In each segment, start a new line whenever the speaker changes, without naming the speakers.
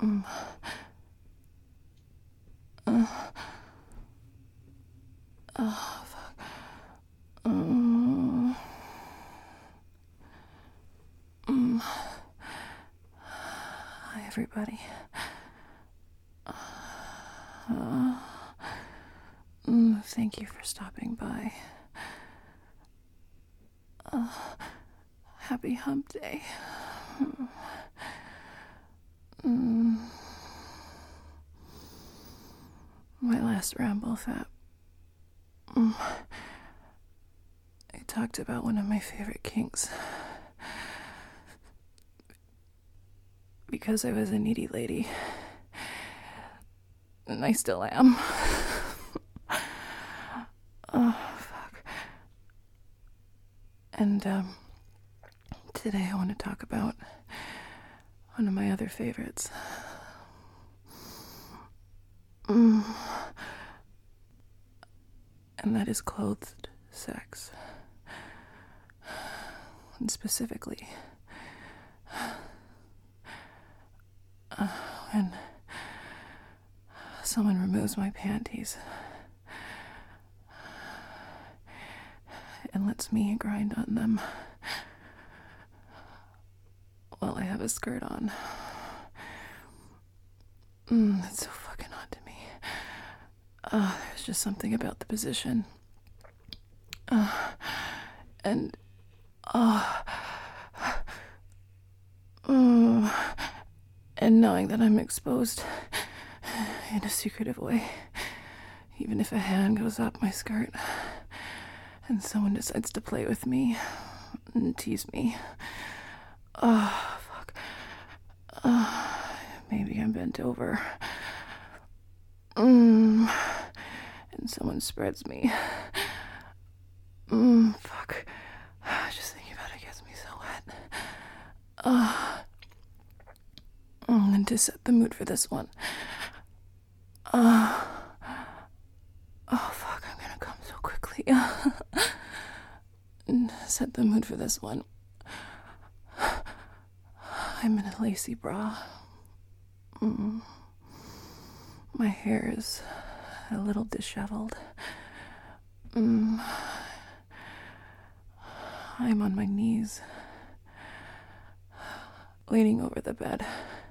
Mm. Uh, Fuck. Hi, everybody. Thank you for stopping by. Happy hump day. My last ramble fap. I talked about one of my favorite kinks. Because I was a needy lady. And I still am. Fuck. And, today I want to talk about one of my other favorites. And that is clothed sex. And specifically, when someone removes my panties and lets me grind on them while I have a skirt on. That's so fucking odd to me. There's just something about the position. And knowing that I'm exposed in a secretive way, even if a hand goes up my skirt and someone decides to play with me and tease me. Fuck. Maybe I'm bent over. And someone spreads me. Fuck. Just thinking about it gets me so wet. And to set the mood for this one. Oh fuck, I'm gonna come so quickly. And set the mood for this one. I'm in a lacy bra. My hair is a little disheveled. I'm on my knees, leaning over the bed.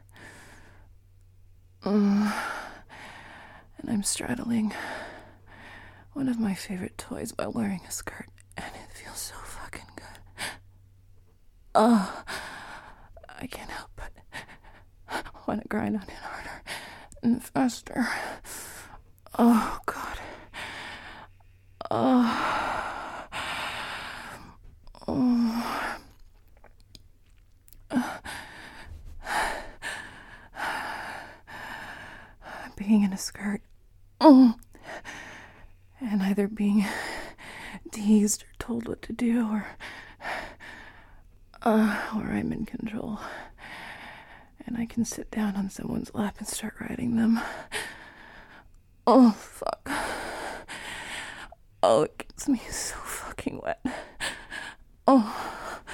And I'm straddling one of my favorite toys while wearing a skirt, and it feels so fucking good. I can't help but want to grind on it harder and faster. Oh, God. Being in a skirt. And either being teased or told what to do, or I'm in control. And I can sit down on someone's lap and start riding them. Oh, fuck. Oh, it gets me so fucking wet. Oh.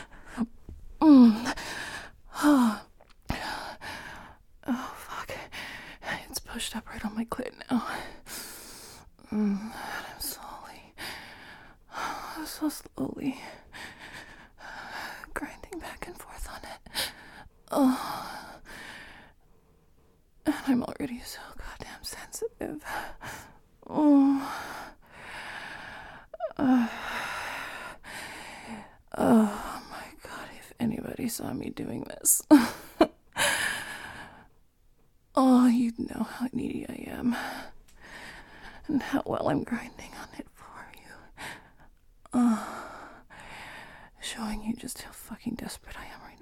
Oh, fuck. It's pushed up right on my clit now. I'm so slowly grinding back and forth on it. And I'm already so goddamn sensitive. Oh my God, if anybody saw me doing this. Oh, you'd know how needy I am. And how well I'm grinding on it for you. Showing you just how fucking desperate I am right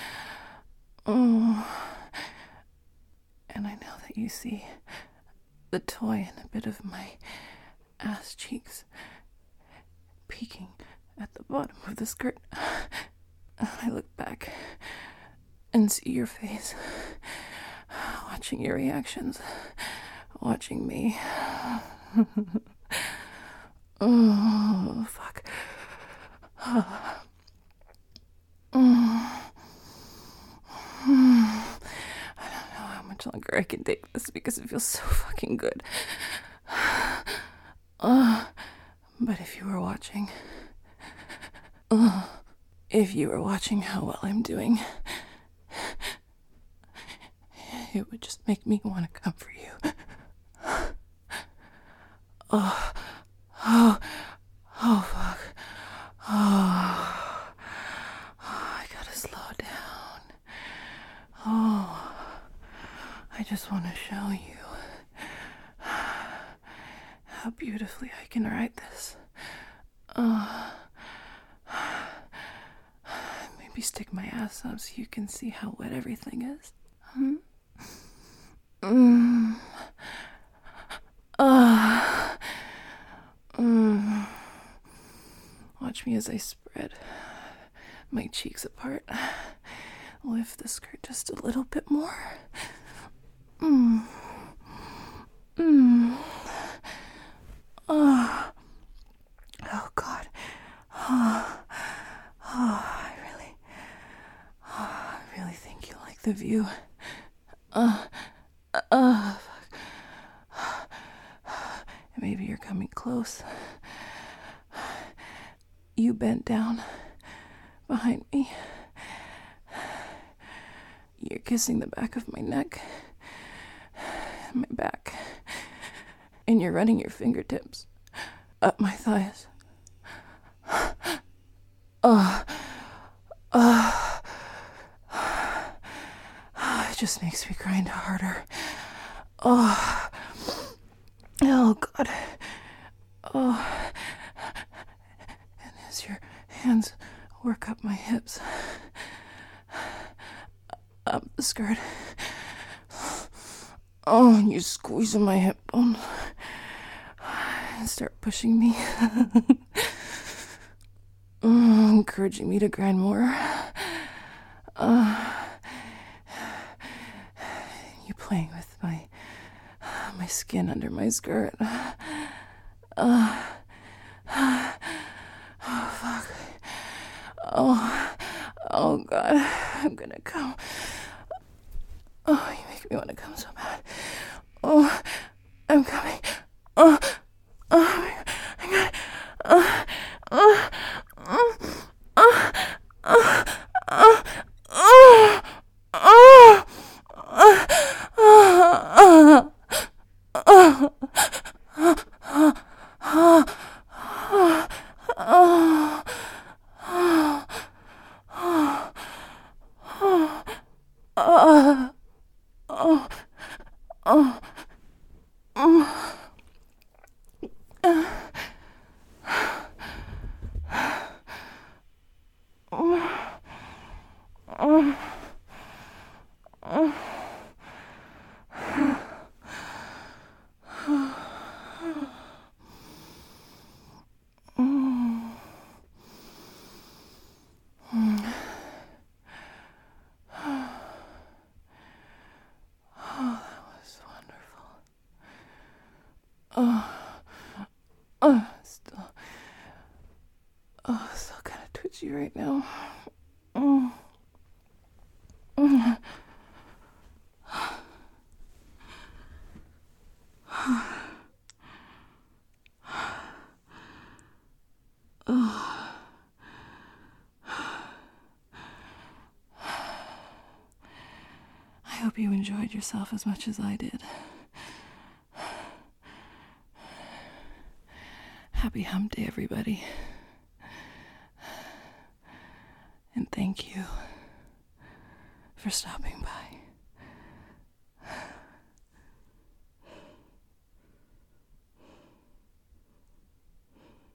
now. And I know that you see the toy and a bit of my ass cheeks peeking at the bottom of the skirt. I look back and see your face, watching your reactions, watching me. Oh, fuck. I don't know how much much longer I can take this because it feels so fucking good. But if you were watching, how well I'm doing, it would just make me want to come for you. Oh, fuck. I gotta slow down. I just want to show you how beautifully I can write this. Maybe stick my ass up so you can see how wet everything is. Watch me as I spread my cheeks apart. Lift the skirt just a little bit more. Oh, God. I really think you like the view. Maybe you're coming close. You bent down behind me. You're kissing the back of my neck, my back, and you're running your fingertips up my thighs. It just makes me grind harder. Oh, God. And as your hands work up my hips, up the skirt. And you squeeze on my hip bone and start pushing me. Encouraging me to grind more. You playing with my skin under my skirt. Oh, fuck. Oh, God. I'm gonna come. Oh, you make me want to come so bad. Oh, I'm coming. Oh, my still kind of twitchy right now. I hope you enjoyed yourself as much as I did. Happy hump day, everybody. And thank you for stopping by.